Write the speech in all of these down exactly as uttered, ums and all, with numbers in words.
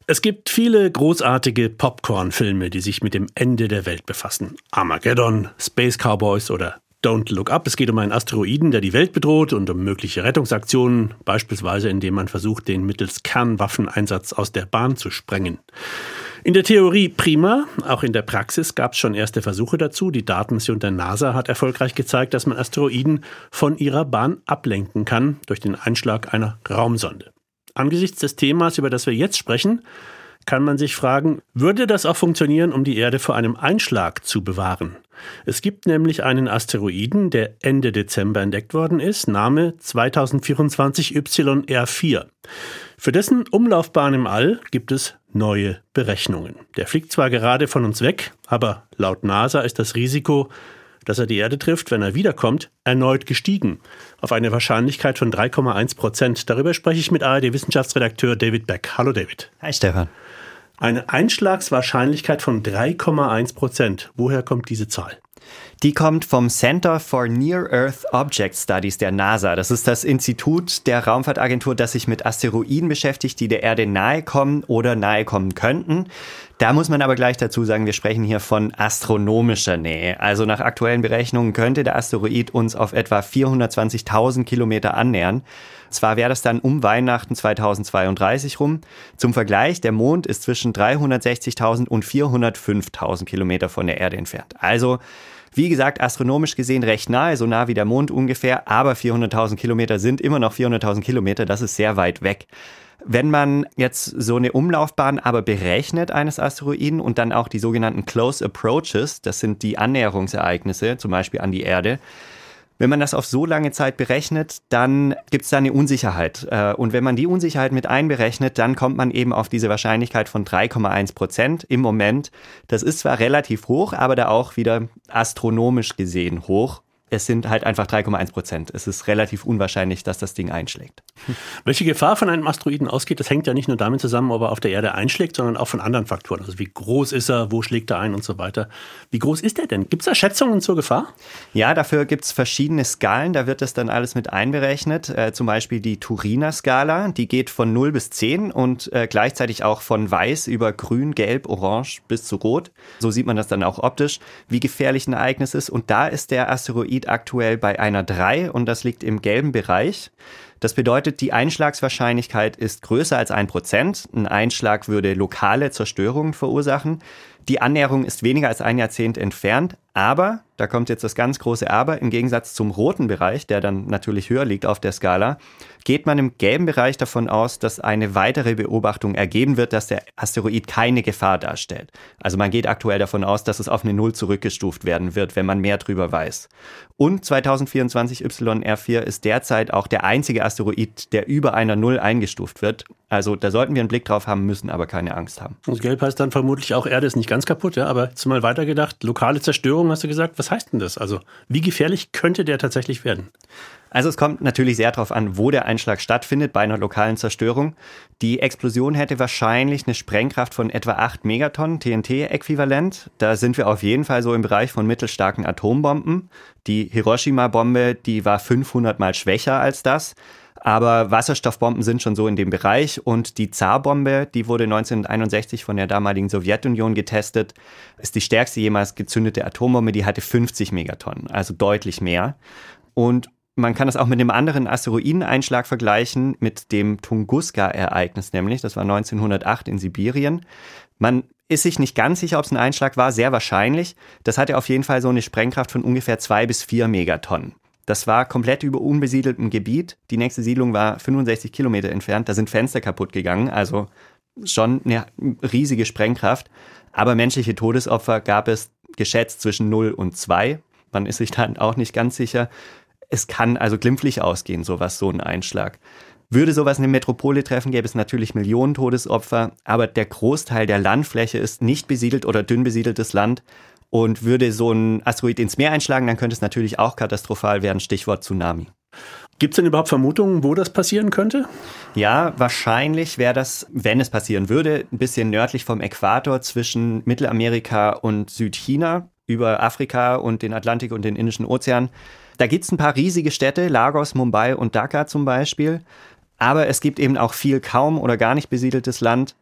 Es gibt viele großartige Popcorn-Filme, die sich mit dem Ende der Welt befassen. Armageddon, Space Cowboys oder Don't Look Up. Es geht um einen Asteroiden, der die Welt bedroht und um mögliche Rettungsaktionen, beispielsweise indem man versucht, den mittels Kernwaffeneinsatz aus der Bahn zu sprengen. In der Theorie prima, auch in der Praxis gab es schon erste Versuche dazu. Die Datenmission der NASA hat erfolgreich gezeigt, dass man Asteroiden von ihrer Bahn ablenken kann durch den Einschlag einer Raumsonde. Angesichts des Themas, über das wir jetzt sprechen, kann man sich fragen, würde das auch funktionieren, um die Erde vor einem Einschlag zu bewahren? Es gibt nämlich einen Asteroiden, der Ende Dezember entdeckt worden ist, Name zwanzig vierundzwanzig Y R vier. Für dessen Umlaufbahn im All gibt es neue Berechnungen. Der fliegt zwar gerade von uns weg, aber laut NASA ist das Risiko, dass er die Erde trifft, wenn er wiederkommt, erneut gestiegen. Auf eine Wahrscheinlichkeit von drei Komma eins Prozent. Darüber spreche ich mit A R D-Wissenschaftsredakteur David Beck. Hallo David. Hi Stefan. Eine Einschlagswahrscheinlichkeit von drei Komma eins Prozent. Woher kommt diese Zahl? Die kommt vom Center for Near Earth Object Studies der NASA. Das ist das Institut der Raumfahrtagentur, das sich mit Asteroiden beschäftigt, die der Erde nahe kommen oder nahe kommen könnten. Da muss man aber gleich dazu sagen, wir sprechen hier von astronomischer Nähe. Also nach aktuellen Berechnungen könnte der Asteroid uns auf etwa vierhundertzwanzigtausend Kilometer annähern. Zwar wäre das dann um Weihnachten zweitausendzweiunddreißig rum. Zum Vergleich, der Mond ist zwischen dreihundertsechzigtausend und vierhundertfünftausend Kilometer von der Erde entfernt. Also, wie gesagt, astronomisch gesehen recht nahe, so nah wie der Mond ungefähr, aber vierhunderttausend Kilometer sind immer noch vierhunderttausend Kilometer, das ist sehr weit weg. Wenn man jetzt so eine Umlaufbahn aber berechnet eines Asteroiden und dann auch die sogenannten Close Approaches, das sind die Annäherungsereignisse, zum Beispiel an die Erde, wenn man das auf so lange Zeit berechnet, dann gibt es da eine Unsicherheit. Und wenn man die Unsicherheit mit einberechnet, dann kommt man eben auf diese Wahrscheinlichkeit von drei Komma eins Prozent im Moment. Das ist zwar relativ hoch, aber da auch wieder astronomisch gesehen hoch. Es sind halt einfach drei Komma eins Prozent. Es ist relativ unwahrscheinlich, dass das Ding einschlägt. Welche Gefahr von einem Asteroiden ausgeht, das hängt ja nicht nur damit zusammen, ob er auf der Erde einschlägt, sondern auch von anderen Faktoren. Also wie groß ist er, wo schlägt er ein und so weiter. Wie groß ist er denn? Gibt es da Schätzungen zur Gefahr? Ja, dafür gibt es verschiedene Skalen. Da wird das dann alles mit einberechnet. Äh, zum Beispiel die Turiner-Skala. Die geht von null bis zehn und äh, gleichzeitig auch von weiß über grün, gelb, orange bis zu rot. So sieht man das dann auch optisch, wie gefährlich ein Ereignis ist. Und da ist der Asteroid aktuell bei einer drei und das liegt im gelben Bereich. Das bedeutet, die Einschlagswahrscheinlichkeit ist größer als ein Prozent. Ein Einschlag würde lokale Zerstörungen verursachen. Die Annäherung ist weniger als ein Jahrzehnt entfernt, aber, da kommt jetzt das ganz große Aber, im Gegensatz zum roten Bereich, der dann natürlich höher liegt auf der Skala, geht man im gelben Bereich davon aus, dass eine weitere Beobachtung ergeben wird, dass der Asteroid keine Gefahr darstellt. Also man geht aktuell davon aus, dass es auf eine Null zurückgestuft werden wird, wenn man mehr drüber weiß. Und zwanzig vierundzwanzig Y R vier ist derzeit auch der einzige Asteroid, der über einer Null eingestuft wird. Also da sollten wir einen Blick drauf haben, müssen aber keine Angst haben. Und gelb heißt dann vermutlich auch, Erde ist nicht ganz kaputt, ja, aber jetzt mal weitergedacht, lokale Zerstörung hast du gesagt, was heißt denn das? Also wie gefährlich könnte der tatsächlich werden? Also es kommt natürlich sehr darauf an, wo der Einschlag stattfindet bei einer lokalen Zerstörung. Die Explosion hätte wahrscheinlich eine Sprengkraft von etwa acht Megatonnen T N T-Äquivalent. Da sind wir auf jeden Fall so im Bereich von mittelstarken Atombomben. Die Hiroshima-Bombe, die war fünfhundert Mal schwächer als das. Aber Wasserstoffbomben sind schon so in dem Bereich und die Zar-Bombe, die wurde neunzehnhunderteinundsechzig von der damaligen Sowjetunion getestet, ist die stärkste jemals gezündete Atombombe, die hatte fünfzig Megatonnen, also deutlich mehr. Und man kann das auch mit einem anderen Asteroideneinschlag vergleichen, mit dem Tunguska-Ereignis nämlich, das war neunzehnhundertacht in Sibirien. Man ist sich nicht ganz sicher, ob es ein Einschlag war, sehr wahrscheinlich. Das hatte auf jeden Fall so eine Sprengkraft von ungefähr zwei bis vier Megatonnen. Das war komplett über unbesiedeltem Gebiet. Die nächste Siedlung war fünfundsechzig Kilometer entfernt. Da sind Fenster kaputt gegangen. Also schon eine riesige Sprengkraft. Aber menschliche Todesopfer gab es geschätzt zwischen null und zwei. Man ist sich dann auch nicht ganz sicher. Es kann also glimpflich ausgehen, sowas, so ein Einschlag. Würde sowas eine Metropole treffen, gäbe es natürlich Millionen Todesopfer. Aber der Großteil der Landfläche ist nicht besiedelt oder dünn besiedeltes Land. Und würde so ein Asteroid ins Meer einschlagen, dann könnte es natürlich auch katastrophal werden, Stichwort Tsunami. Gibt es denn überhaupt Vermutungen, wo das passieren könnte? Ja, wahrscheinlich wäre das, wenn es passieren würde, ein bisschen nördlich vom Äquator zwischen Mittelamerika und Südchina, über Afrika und den Atlantik und den Indischen Ozean. Da gibt es ein paar riesige Städte, Lagos, Mumbai und Dhaka zum Beispiel. Aber es gibt eben auch viel kaum oder gar nicht besiedeltes Land.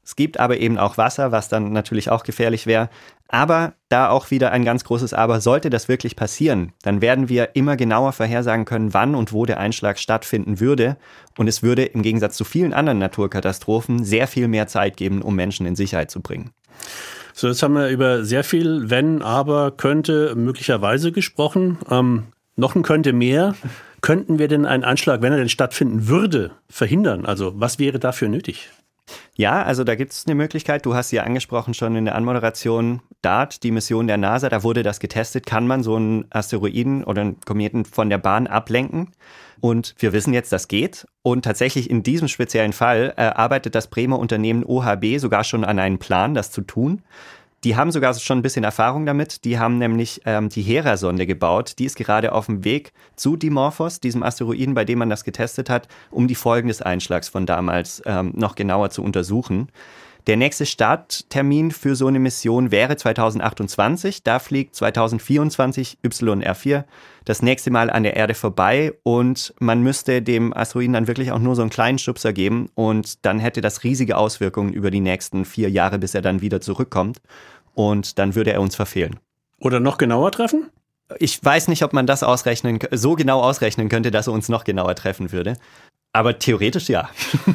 Es gibt aber eben auch Wasser, was dann natürlich auch gefährlich wäre. Aber da auch wieder ein ganz großes Aber, sollte das wirklich passieren, dann werden wir immer genauer vorhersagen können, wann und wo der Einschlag stattfinden würde. Und es würde im Gegensatz zu vielen anderen Naturkatastrophen sehr viel mehr Zeit geben, um Menschen in Sicherheit zu bringen. So, jetzt haben wir über sehr viel Wenn, Aber, Könnte, möglicherweise gesprochen. Ähm, noch ein Könnte mehr. Könnten wir denn einen Einschlag, wenn er denn stattfinden würde, verhindern? Also was wäre dafür nötig? Ja, also da gibt es eine Möglichkeit. Du hast ja angesprochen schon in der Anmoderation, DART, die Mission der NASA, da wurde das getestet. Kann man so einen Asteroiden oder einen Kometen von der Bahn ablenken? Und wir wissen jetzt, das geht. Und tatsächlich in diesem speziellen Fall äh, arbeitet das Bremer Unternehmen O H B sogar schon an einem Plan, das zu tun. Die haben sogar schon ein bisschen Erfahrung damit. Die haben nämlich ähm, die Hera-Sonde gebaut. Die ist gerade auf dem Weg zu Dimorphos, diesem Asteroiden, bei dem man das getestet hat, um die Folgen des Einschlags von damals ähm, noch genauer zu untersuchen. Der nächste Starttermin für so eine Mission wäre zweitausendachtundzwanzig. Da fliegt zweitausendvierundzwanzig Y R vier das nächste Mal an der Erde vorbei und man müsste dem Asteroiden dann wirklich auch nur so einen kleinen Schubser geben und dann hätte das riesige Auswirkungen über die nächsten vier Jahre, bis er dann wieder zurückkommt und dann würde er uns verfehlen. Oder noch genauer treffen? Ich weiß nicht, ob man das ausrechnen, so genau ausrechnen könnte, dass er uns noch genauer treffen würde, aber theoretisch ja.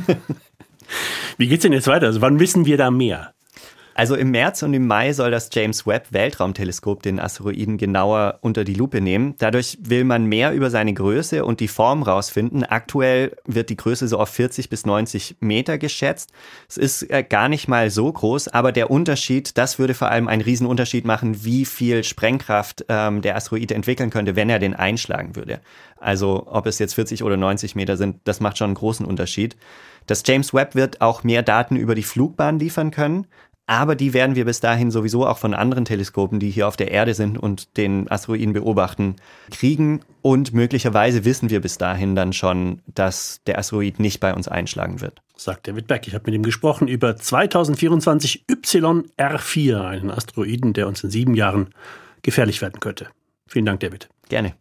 Wie geht's denn jetzt weiter? Also wann wissen wir da mehr? Also im März und im Mai soll das James Webb Weltraumteleskop den Asteroiden genauer unter die Lupe nehmen. Dadurch will man mehr über seine Größe und die Form rausfinden. Aktuell wird die Größe so auf vierzig bis neunzig Meter geschätzt. Es ist gar nicht mal so groß, aber der Unterschied, das würde vor allem einen Riesenunterschied machen, wie viel Sprengkraft ähm, der Asteroid entwickeln könnte, wenn er den einschlagen würde. Also ob es jetzt vierzig oder neunzig Meter sind, das macht schon einen großen Unterschied. Das James Webb wird auch mehr Daten über die Flugbahn liefern können, aber die werden wir bis dahin sowieso auch von anderen Teleskopen, die hier auf der Erde sind und den Asteroiden beobachten, kriegen. Und möglicherweise wissen wir bis dahin dann schon, dass der Asteroid nicht bei uns einschlagen wird. Sagt David Beck. Ich habe mit ihm gesprochen über zweitausendvierundzwanzig Y R vier, einen Asteroiden, der uns in sieben Jahren gefährlich werden könnte. Vielen Dank, David. Gerne.